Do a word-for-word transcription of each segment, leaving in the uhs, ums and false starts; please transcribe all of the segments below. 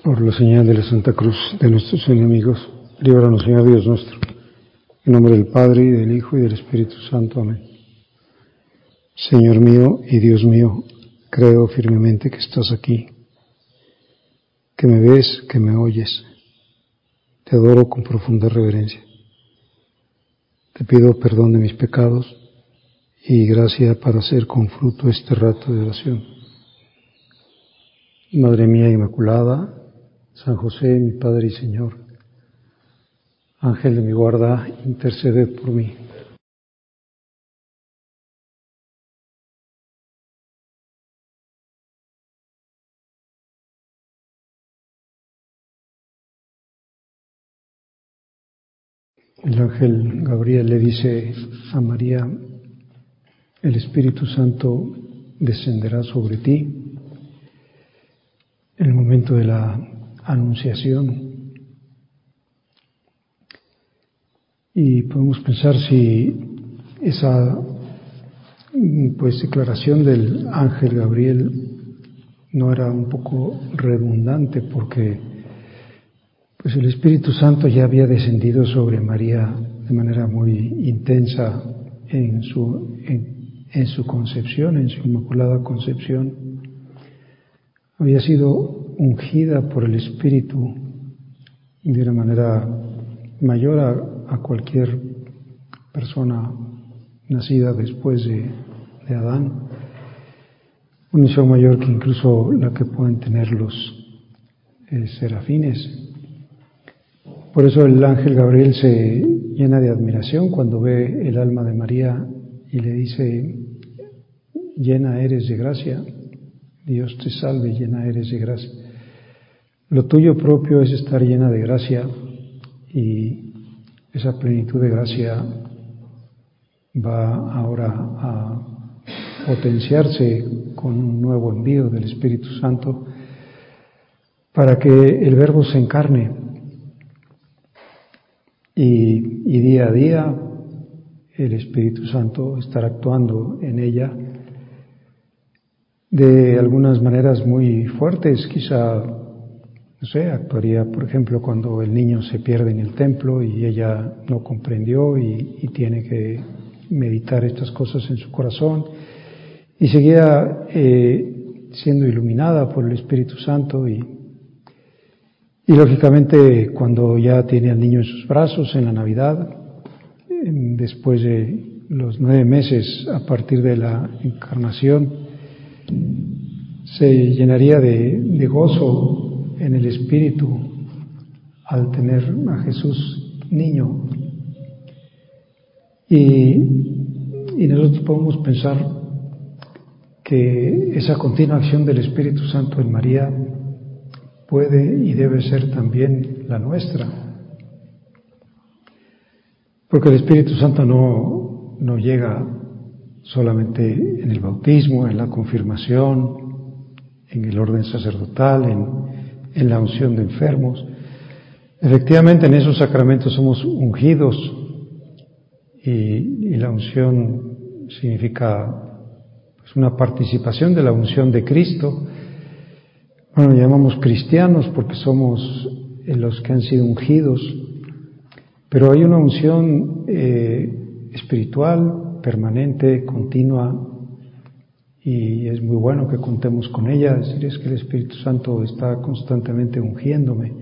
Por la señal de la Santa Cruz de nuestros enemigos, líbranos, Señor Dios nuestro. En nombre del Padre, y del Hijo, y del Espíritu Santo. Amén. Señor mío y Dios mío, creo firmemente que estás aquí, que me ves, que me oyes. Te adoro con profunda reverencia. Te pido perdón de mis pecados y gracia para hacer con fruto este rato de oración. Madre mía Inmaculada, San José, mi Padre y Señor, Ángel de mi guarda, intercede por mí. El ángel Gabriel le dice a María: el Espíritu Santo descenderá sobre ti en el momento de la anunciación. Y podemos pensar si esa pues declaración del ángel Gabriel no era un poco redundante, porque pues el Espíritu Santo ya había descendido sobre María de manera muy intensa en su, en, en su concepción, en su inmaculada concepción. Había sido ungida por el Espíritu de una manera mayor a, a cualquier persona nacida después de, de Adán, una unción mayor que incluso la que pueden tener los eh, serafines. Por eso el ángel Gabriel se llena de admiración cuando ve el alma de María y le dice: llena eres de gracia, Dios te salve, llena eres de gracia. Lo tuyo propio es estar llena de gracia, y esa plenitud de gracia va ahora a potenciarse con un nuevo envío del Espíritu Santo para que el Verbo se encarne. Y, y día a día el Espíritu Santo estará actuando en ella de algunas maneras muy fuertes. Quizá, no sé, actuaría, por ejemplo, cuando el niño se pierde en el templo y ella no comprendió y, y tiene que meditar estas cosas en su corazón, y seguía eh, siendo iluminada por el Espíritu Santo. Y Y lógicamente cuando ya tiene al niño en sus brazos en la Navidad, después de los nueve meses a partir de la encarnación, se llenaría de, de gozo en el Espíritu al tener a Jesús niño. Y, y nosotros podemos pensar que esa continua acción del Espíritu Santo en María puede y debe ser también la nuestra, porque el Espíritu Santo no, no llega solamente en el bautismo, en la confirmación, en el orden sacerdotal, en, en la unción de enfermos. Efectivamente, en esos sacramentos somos ungidos, y, y la unción significa pues, una participación de la unción de Cristo. Bueno, llamamos cristianos porque somos los que han sido ungidos, pero hay una unción eh, espiritual, permanente, continua, y es muy bueno que contemos con ella. Es decir, es que el Espíritu Santo está constantemente ungiéndome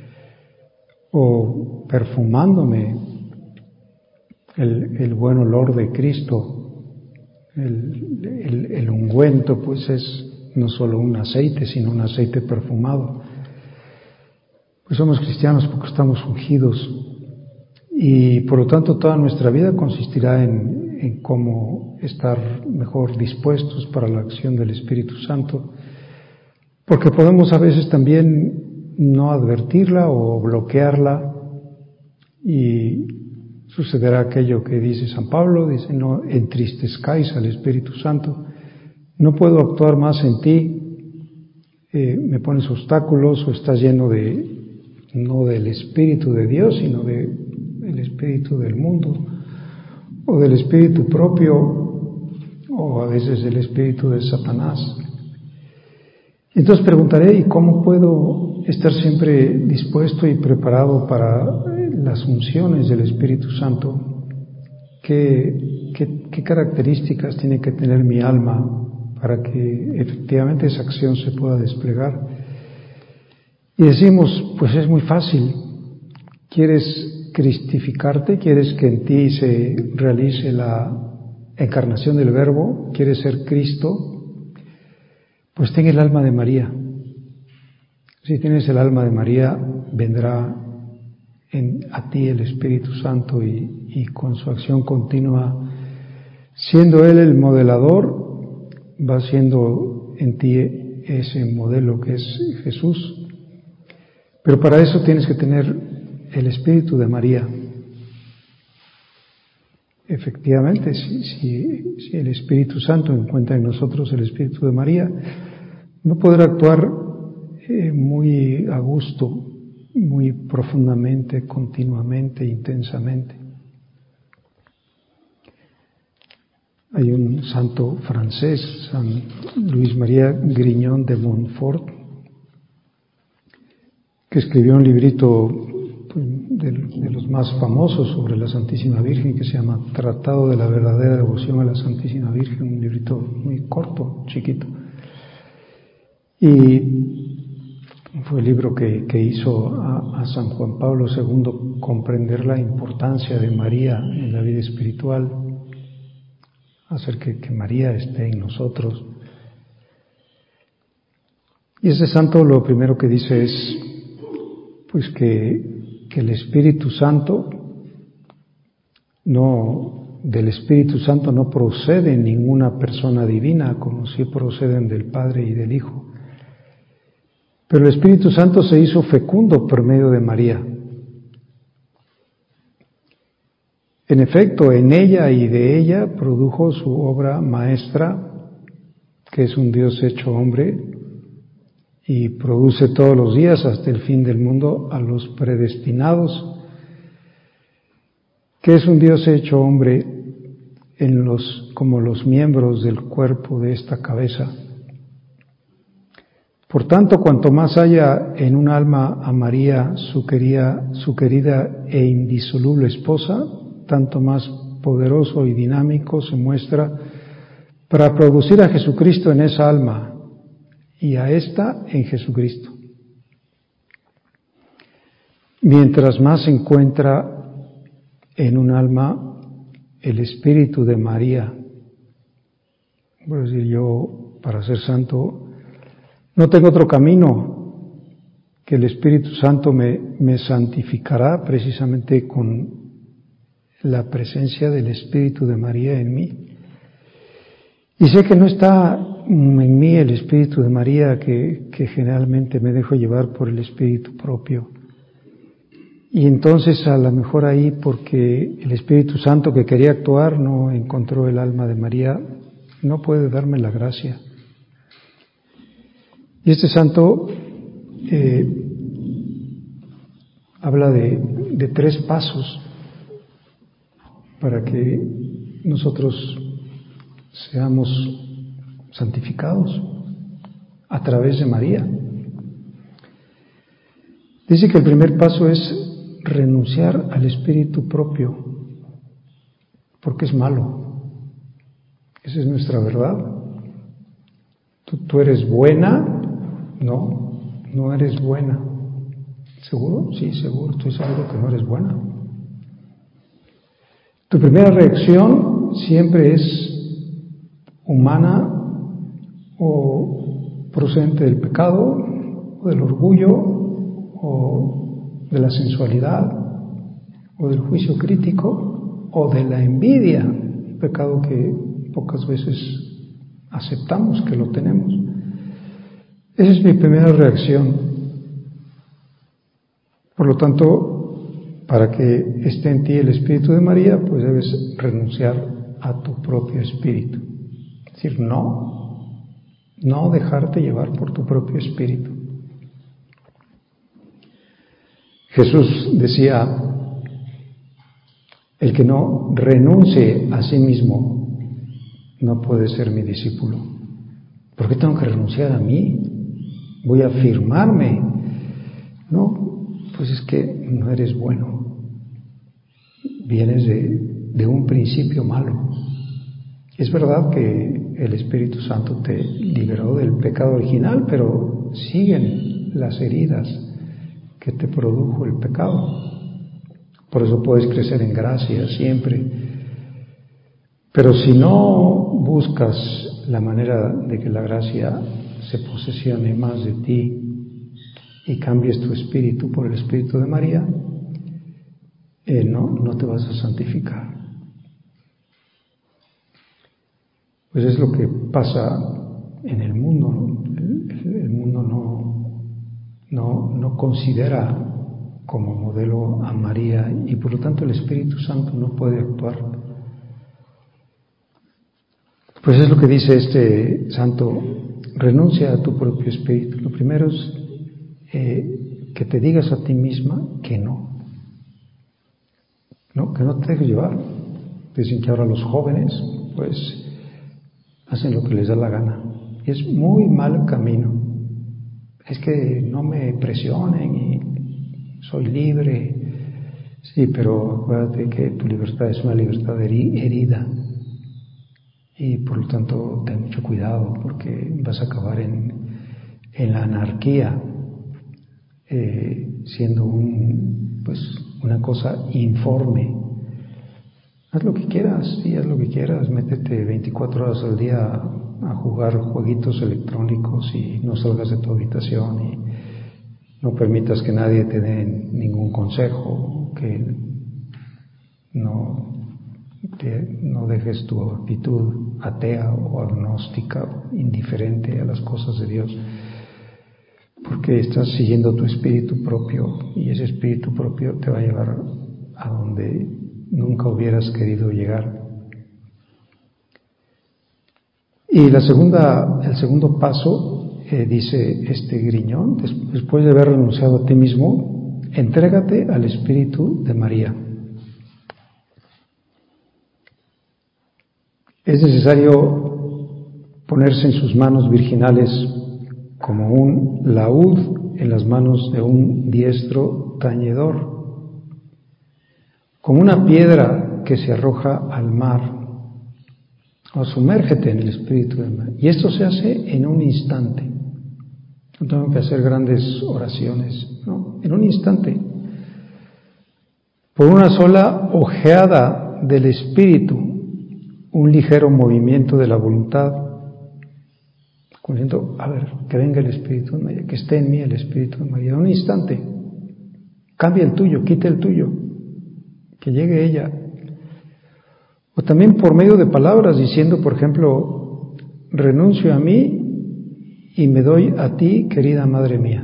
o perfumándome el, el buen olor de Cristo. El, el, el ungüento pues es no solo un aceite, sino un aceite perfumado. Pues somos cristianos porque estamos ungidos, y por lo tanto toda nuestra vida consistirá en, en cómo estar mejor dispuestos para la acción del Espíritu Santo, porque podemos a veces también no advertirla o bloquearla, y sucederá aquello que dice San Pablo, dice: no entristezcáis al Espíritu Santo. No puedo actuar más en ti, eh, me pones obstáculos, o estás lleno de, no del Espíritu de Dios, sino de, del Espíritu del mundo, o del Espíritu propio, o a veces del Espíritu de Satanás. Entonces preguntaré, ¿y cómo puedo estar siempre dispuesto y preparado para las unciones del Espíritu Santo? ¿Qué, qué, qué características tiene que tener mi alma para que efectivamente esa acción se pueda desplegar? Y decimos, pues es muy fácil. ¿Quieres cristificarte? ¿Quieres que en ti se realice la encarnación del Verbo? ¿Quieres ser Cristo? Pues ten el alma de María. Si tienes el alma de María, vendrá en, a ti el Espíritu Santo y, y con su acción continua, siendo Él el modelador, va siendo en ti ese modelo que es Jesús. Pero para eso tienes que tener el Espíritu de María. Efectivamente, si, si, si el Espíritu Santo encuentra en nosotros el Espíritu de María, no podrá actuar eh, muy a gusto, muy profundamente, continuamente, intensamente. Hay un santo francés, San Luis María Grignon de Montfort, que escribió un librito de, de los más famosos sobre la Santísima Virgen, que se llama Tratado de la verdadera devoción a la Santísima Virgen, un librito muy corto, chiquito. Y fue el libro que, que hizo a, a San Juan Pablo segundo comprender la importancia de María en la vida espiritual, hacer que, que María esté en nosotros. Y ese santo lo primero que dice es pues que, que el Espíritu Santo no, del Espíritu Santo no procede ninguna persona divina, como si proceden del Padre y del Hijo. Pero el Espíritu Santo se hizo fecundo por medio de María. En efecto, en ella y de ella produjo su obra maestra, que es un Dios hecho hombre, y produce todos los días hasta el fin del mundo a los predestinados, que es un Dios hecho hombre en los, como los miembros del cuerpo de esta cabeza. Por tanto, cuanto más haya en un alma a María, su querida, su querida e indisoluble esposa, tanto más poderoso y dinámico se muestra para producir a Jesucristo en esa alma y a esta en Jesucristo. Mientras más se encuentra en un alma el Espíritu de María, voy a decir yo, para ser santo, no tengo otro camino, que el Espíritu Santo me, me santificará precisamente con la presencia del Espíritu de María en mí. Y sé que no está en mí el Espíritu de María, que, que generalmente me dejo llevar por el Espíritu propio. Y entonces a lo mejor ahí, porque el Espíritu Santo que quería actuar no encontró el alma de María, no puede darme la gracia. Y este santo eh, habla de, de tres pasos para que nosotros seamos santificados a través de María. Dice que el primer paso es renunciar al espíritu propio, porque es malo. Esa es nuestra verdad. ¿Tú, tú eres buena? No, no eres buena. ¿Seguro? Sí, seguro, estoy seguro que no eres buena. Tu primera reacción siempre es humana o procedente del pecado, o del orgullo, o de la sensualidad, o del juicio crítico, o de la envidia, un pecado que pocas veces aceptamos que lo tenemos. Esa es mi primera reacción. Por lo tanto, para que esté en ti el Espíritu de María, pues debes renunciar a tu propio espíritu. Es decir, no, no dejarte llevar por tu propio espíritu. Jesús decía, el que no renuncie a sí mismo no puede ser mi discípulo. ¿Por qué tengo que renunciar a mí? voy a afirmarme. No, pues es que no eres bueno. Vienes de, de un principio malo. Es verdad que el Espíritu Santo te liberó del pecado original, pero siguen las heridas que te produjo el pecado. Por eso puedes crecer en gracia siempre. Pero si no buscas la manera de que la gracia se posesione más de ti y cambies tu espíritu por el Espíritu de María, eh, no, no te vas a santificar. Pues es lo que pasa en el mundo. El, el mundo no, no, no considera como modelo a María y por lo tanto el Espíritu Santo no puede actuar. Pues es lo que dice este santo: renuncia a tu propio espíritu. Lo primero es eh, que te digas a ti misma que no. No, que no te dejes llevar. Dicen que ahora los jóvenes pues hacen lo que les da la gana. Y es muy mal camino. Es que no me presionen y soy libre. Sí, pero acuérdate que tu libertad es una libertad herida. Y por lo tanto ten mucho cuidado porque vas a acabar en, en la anarquía, eh, siendo un, pues, una cosa informe. Haz lo que quieras, sí, haz lo que quieras, métete veinticuatro horas al día a jugar jueguitos electrónicos y no salgas de tu habitación y no permitas que nadie te dé ningún consejo, que no, que no dejes tu actitud atea o agnóstica, indiferente a las cosas de Dios, porque estás siguiendo tu espíritu propio y ese espíritu propio te va a llevar a donde nunca hubieras querido llegar. Y la segunda, el segundo paso, eh, dice este Griñón, después de haber renunciado a ti mismo, entrégate al Espíritu de María. Es necesario ponerse en sus manos virginales como un laúd en las manos de un diestro tañedor, como una piedra que se arroja al mar. O sumérgete en el Espíritu de María. Y esto se hace en un instante. No tengo que hacer grandes oraciones, no, en un instante. Por una sola ojeada del Espíritu, un ligero movimiento de la voluntad, diciendo, a ver, que venga el Espíritu de María, que esté en mí el Espíritu de María. En un instante, cambia el tuyo, quita el tuyo, que llegue ella. O también por medio de palabras, diciendo, por ejemplo, renuncio a mí y me doy a ti, querida Madre mía.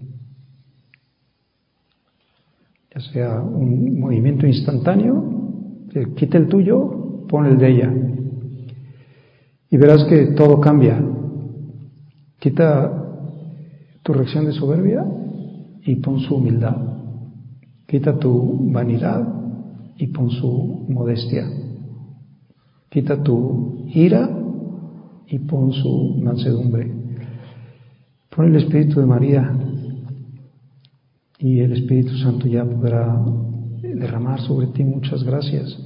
Ya sea un movimiento instantáneo, quita el tuyo, pon el de ella. Y verás que todo cambia. Quita tu reacción de soberbia y pon su humildad. Quita tu vanidad y pon su modestia. Quita tu ira y pon su mansedumbre. Pon el Espíritu de María y el Espíritu Santo ya podrá derramar sobre ti muchas gracias.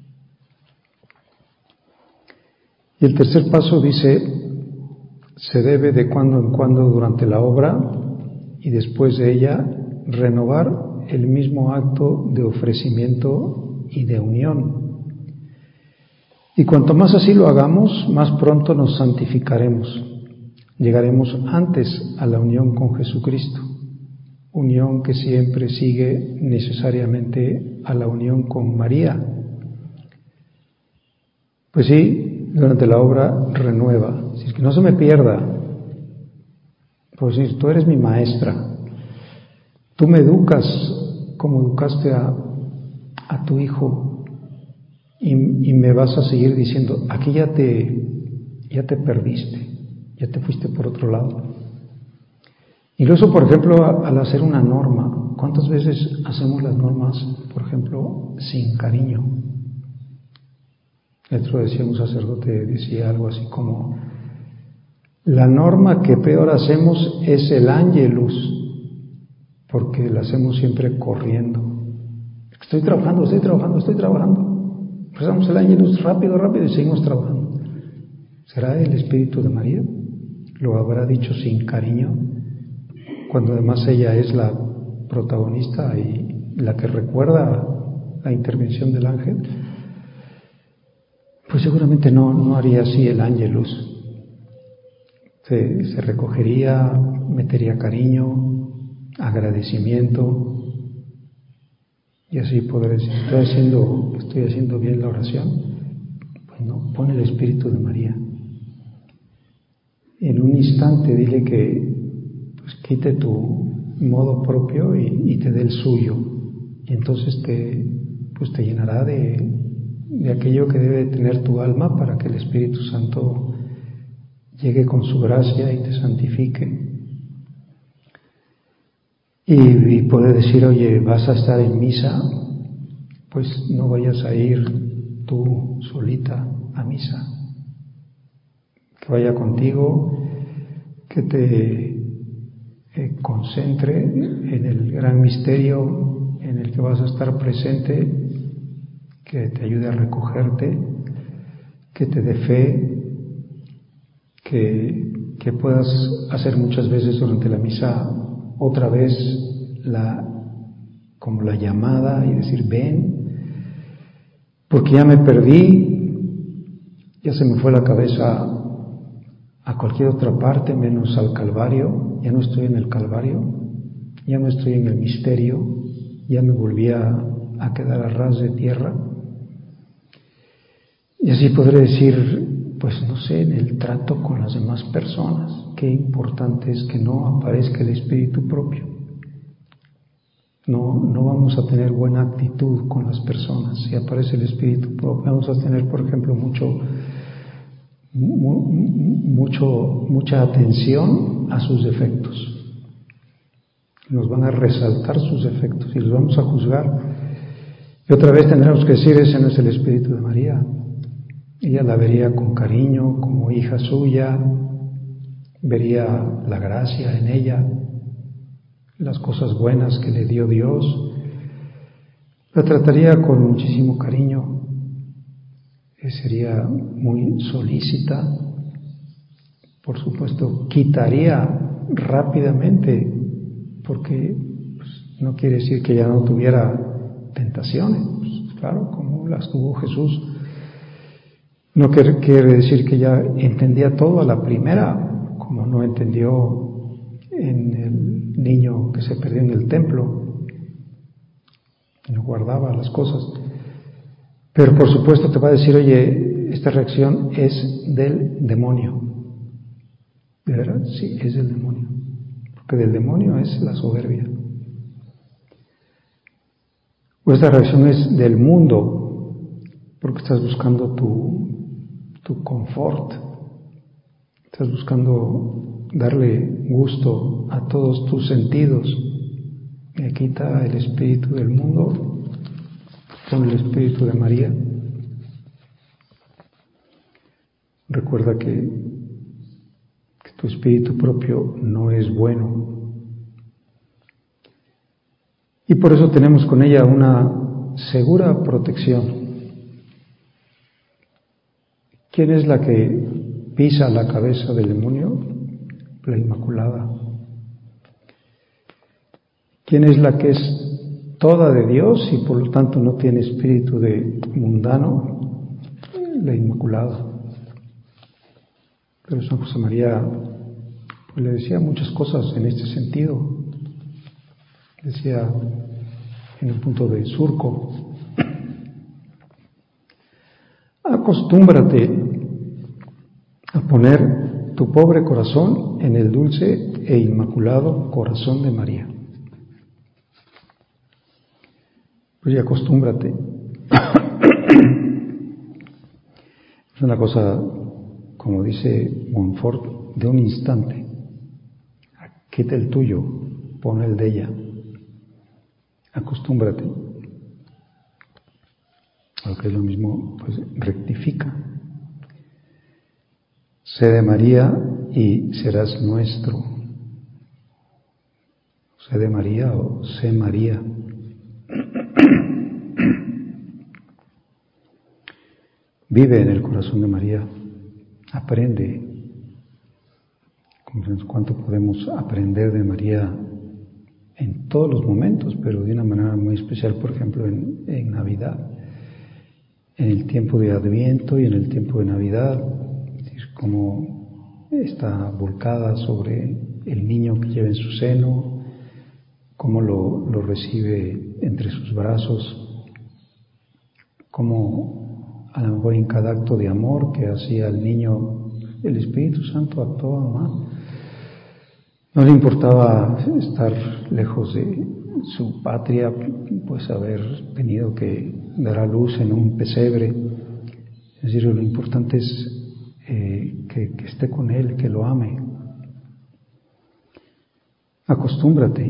Y el tercer paso dice, se debe de cuando en cuando durante la obra y después de ella renovar el mismo acto de ofrecimiento y de unión. Y cuanto más así lo hagamos, más pronto nos santificaremos. Llegaremos antes a la unión con Jesucristo, unión que siempre sigue necesariamente a la unión con María. Pues sí, durante la obra renueva. Si es que no se me pierda, por decir, tú eres mi maestra, tú me educas como educaste a, a tu hijo. Y, y me vas a seguir diciendo, aquí ya te, ya te perdiste, ya te fuiste por otro lado. Incluso, por ejemplo, al hacer una norma, ¿cuántas veces hacemos las normas, por ejemplo, sin cariño? El otro decía un sacerdote, decía algo así como, La norma que peor hacemos es el ángelus, porque la hacemos siempre corriendo. Estoy trabajando, estoy trabajando, estoy trabajando. Rezamos el ángelus rápido, rápido y seguimos trabajando. ¿Será el Espíritu de María? ¿Lo habrá dicho sin cariño? Cuando además ella es la protagonista y la que recuerda la intervención del ángel, pues seguramente no, no haría así el ángelus. Se, se recogería, metería cariño, agradecimiento, y así podré decir, estoy haciendo, estoy haciendo bien la oración. Pues no, pone el Espíritu de María. En un instante dile que pues, quite tu modo propio y, y te dé el suyo, y entonces te, pues, te llenará de, de aquello que debe tener tu alma para que el Espíritu Santo llegue con su gracia y te santifique. Y, y poder decir, oye, vas a estar en misa, pues no vayas a ir tú solita a misa. Que vaya contigo, que te eh, concentre en el gran misterio en el que vas a estar presente, que te ayude a recogerte, que te dé fe, que, que puedas hacer muchas veces durante la misa otra vez la, como la llamada y decir, ven, porque ya me perdí, ya se me fue la cabeza a cualquier otra parte menos al Calvario, ya no estoy en el Calvario, ya no estoy en el misterio, ya me volví a, a quedar a ras de tierra. Y así podré decir, pues no sé, en el trato con las demás personas, qué importante es que no aparezca el espíritu propio. No, no vamos a tener buena actitud con las personas si aparece el espíritu propio. Vamos a tener, por ejemplo, mucho, mucho, mucha atención a sus defectos. Nos van a resaltar sus defectos y los vamos a juzgar. Y otra vez tendremos que decir, ese no es el Espíritu de María. Ella la vería con cariño, como hija suya, vería la gracia en ella, las cosas buenas que le dio Dios, la trataría con muchísimo cariño, sería muy solícita, por supuesto, quitaría rápidamente, porque pues, no quiere decir que ella no tuviera tentaciones, pues, claro, como las tuvo Jesús. No quiere, quiere decir que ella entendía todo a la primera, como no entendió en el niño que se perdió en el templo, no guardaba las cosas. Pero por supuesto te va a decir, oye, esta reacción es del demonio. ¿De verdad? Sí, es del demonio. Porque del demonio es la soberbia. O esta reacción es del mundo, porque estás buscando tu, tu confort. Estás buscando darle gusto a todos tus sentidos. Me quita el espíritu del mundo, pon el espíritu de María. Recuerda que, que tu espíritu propio no es bueno. Y por eso tenemos con ella una segura protección. ¿Quién es la que pisa la cabeza del demonio? La Inmaculada. ¿Quién es la que es toda de Dios y por lo tanto no tiene espíritu de mundano? La Inmaculada. Pero San José María pues, le decía muchas cosas en este sentido. Decía en el punto de surco, acostúmbrate a poner tu pobre corazón en el dulce e inmaculado corazón de María. Pues ya acostúmbrate. Es una cosa, como dice Montfort, de un instante. Quita el tuyo, pon el de ella. Acostúmbrate. Lo que es lo mismo, pues rectifica. Sé de María y serás nuestro. Sé de María o sé María. Vive en el corazón de María, aprende. ¿Cuánto podemos aprender de María en todos los momentos, pero de una manera muy especial, por ejemplo, en, en Navidad, en el tiempo de Adviento y en el tiempo de Navidad, es decir, cómo está volcada sobre el niño que lleva en su seno, cómo lo, lo recibe entre sus brazos, cómo a lo mejor en cada acto de amor que hacía el niño, el Espíritu Santo actuaba más. No le importaba estar lejos de su patria, pues haber tenido que dar a luz en un pesebre. Es decir, lo importante es eh, que, que esté con él, que lo ame. Acostúmbrate.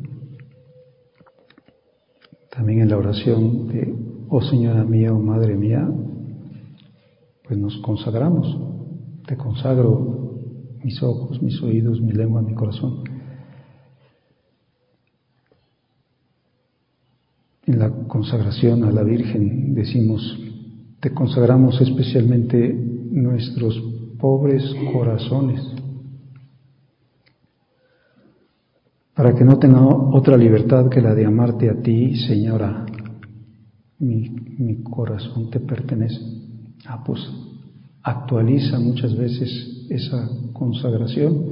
También en la oración de oh Señora mía, oh Madre mía, pues nos consagramos. Te consagro mis ojos, mis oídos, mi lengua, mi corazón. En la consagración a la Virgen decimos, te consagramos especialmente nuestros pobres corazones, para que no tenga otra libertad que la de amarte a ti, Señora. Mi, mi corazón te pertenece. Ah, pues actualiza muchas veces esa consagración.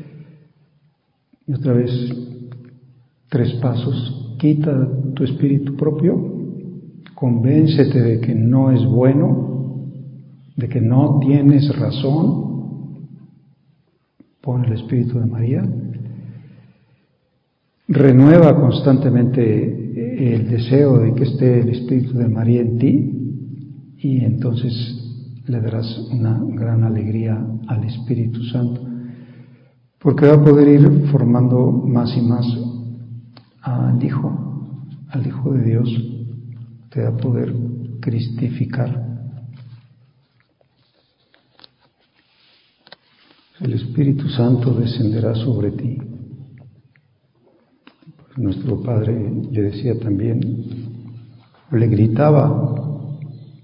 Y otra vez, tres pasos. Quita tu espíritu propio, convéncete de que no es bueno, de que no tienes razón. Pon el Espíritu de María. Renueva constantemente el deseo de que esté el Espíritu de María en ti y entonces le darás una gran alegría al Espíritu Santo, porque va a poder ir formando más y más al Hijo, al Hijo de Dios, te va a poder cristificar. El Espíritu Santo descenderá sobre ti. Nuestro Padre le decía también, le gritaba,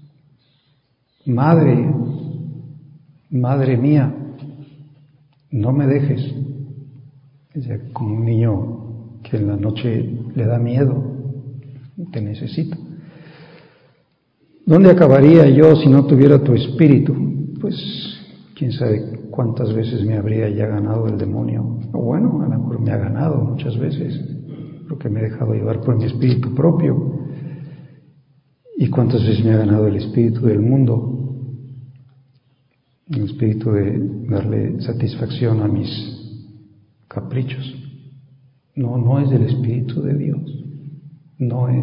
Madre, Madre mía, no me dejes. Es decir, como un niño que en la noche le da miedo, te necesito. ¿Dónde acabaría yo si no tuviera tu espíritu? Pues quién sabe cuántas veces me habría ya ganado el demonio. O bueno, a lo mejor me ha ganado muchas veces, porque me he dejado llevar por mi espíritu propio. ¿Y cuántas veces me ha ganado el espíritu del mundo? El espíritu de darle satisfacción a mis caprichos. No, no es del Espíritu de Dios. No es.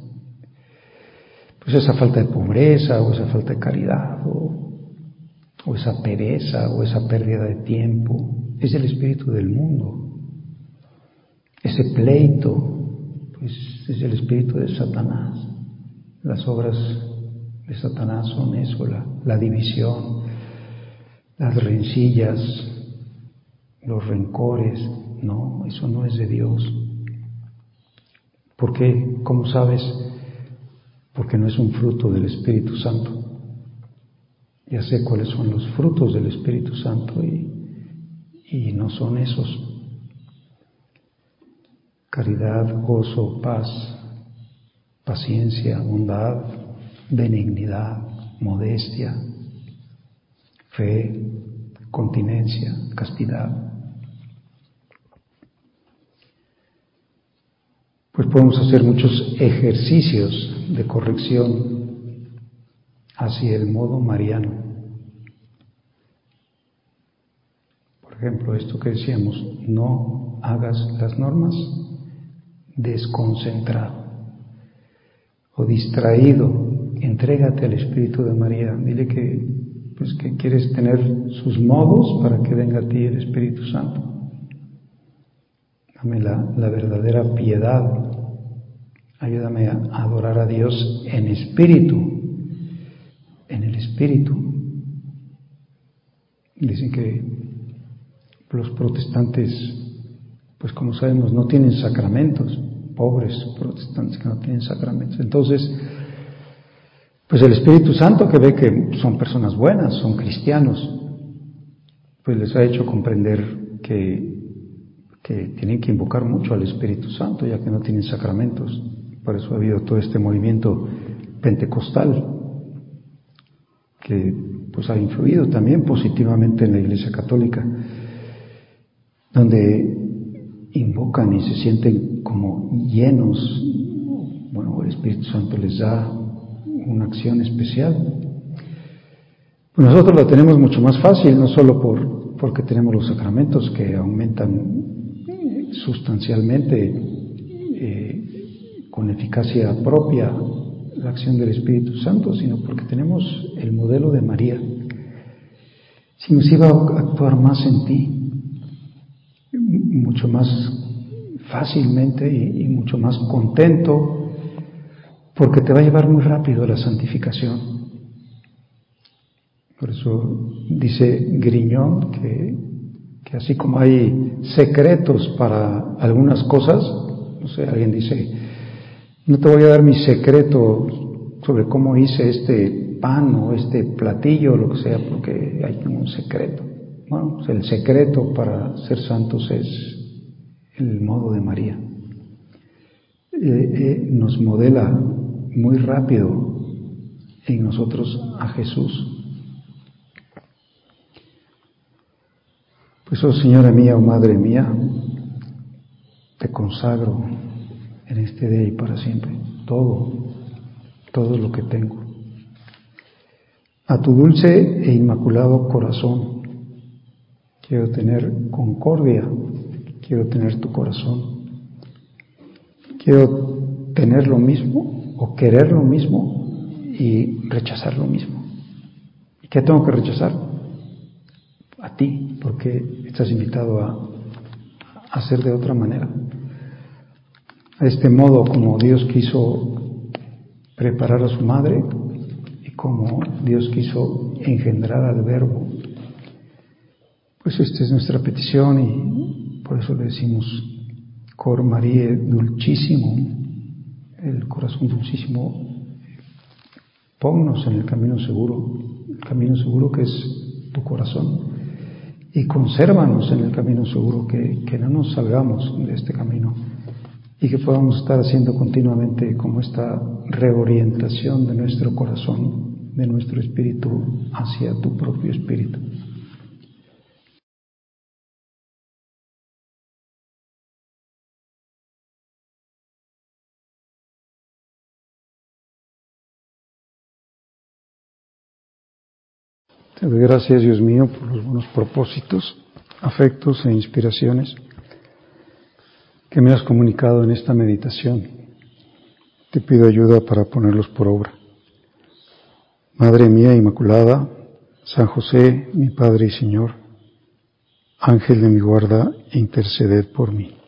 Pues esa falta de pobreza, o esa falta de caridad, o, o esa pereza, o esa pérdida de tiempo, es el espíritu del mundo. Ese pleito, pues es el espíritu de Satanás. Las obras de Satanás son eso, la, la división, las rencillas, los rencores. No, eso no es de Dios. ¿Por qué? ¿Cómo sabes? Porque no es un fruto del Espíritu Santo. Ya sé cuáles son los frutos del Espíritu Santo y, y no son esos. Caridad, gozo, paz, paciencia, bondad, benignidad, modestia, fe, continencia, castidad. Pues podemos hacer muchos ejercicios de corrección hacia el modo mariano. Por ejemplo, esto que decíamos, no hagas las normas desconcentrado o distraído. Entrégate al Espíritu de María. Dile que, pues, que quieres tener sus modos para que venga a ti el Espíritu Santo. Dame la, la verdadera piedad. Ayúdame a adorar a Dios en espíritu, en el espíritu. Dicen que Los protestantes, pues como sabemos, no tienen sacramentos, pobres protestantes que no tienen sacramentos. Entonces, pues el Espíritu Santo, que ve que son personas buenas, son cristianos, pues les ha hecho comprender que, que tienen que invocar mucho al Espíritu Santo, ya que no tienen sacramentos. Por eso ha habido todo este movimiento pentecostal, que pues ha influido también positivamente en la Iglesia Católica, donde invocan y se sienten como llenos. Bueno, el Espíritu Santo les da una acción especial. Pues nosotros lo tenemos mucho más fácil, no solo por, porque tenemos los sacramentos que aumentan sustancialmente, eh, con eficacia propia, la acción del Espíritu Santo, sino porque tenemos el modelo de María. Si nos iba a actuar más en ti, mucho más fácilmente y, y mucho más contento, porque te va a llevar muy rápido a la santificación. Por eso dice Griñón que, que así como hay secretos para algunas cosas, no sé, alguien dice, no te voy a dar mi secreto sobre cómo hice este pan o este platillo o lo que sea, porque hay un secreto. Bueno, pues el secreto para ser santos es el modo de María. Eh, eh, nos modela muy rápido en nosotros a Jesús. Pues, oh Señora mía, oh Madre mía, te consagro en este día y para siempre todo, todo lo que tengo. A tu dulce e inmaculado corazón quiero tener concordia, quiero tener tu corazón, quiero tener lo mismo o querer lo mismo y rechazar lo mismo. ¿Y qué tengo que rechazar? A ti, porque estás invitado a hacer de otra manera. A este modo, como Dios quiso preparar a su madre y como Dios quiso engendrar al Verbo, pues esta es nuestra petición y por eso le decimos Cor Marie Dulcissimo, el corazón dulcísimo, ponnos en el camino seguro, el camino seguro que es tu corazón, y consérvanos en el camino seguro, que, que no nos salgamos de este camino y que podamos estar haciendo continuamente como esta reorientación de nuestro corazón, de nuestro espíritu hacia tu propio espíritu. Te doy gracias, Dios mío, por los buenos propósitos, afectos e inspiraciones que me has comunicado en esta meditación. Te pido ayuda para ponerlos por obra. Madre mía Inmaculada, San José, mi Padre y Señor, Ángel de mi guarda, interceded por mí.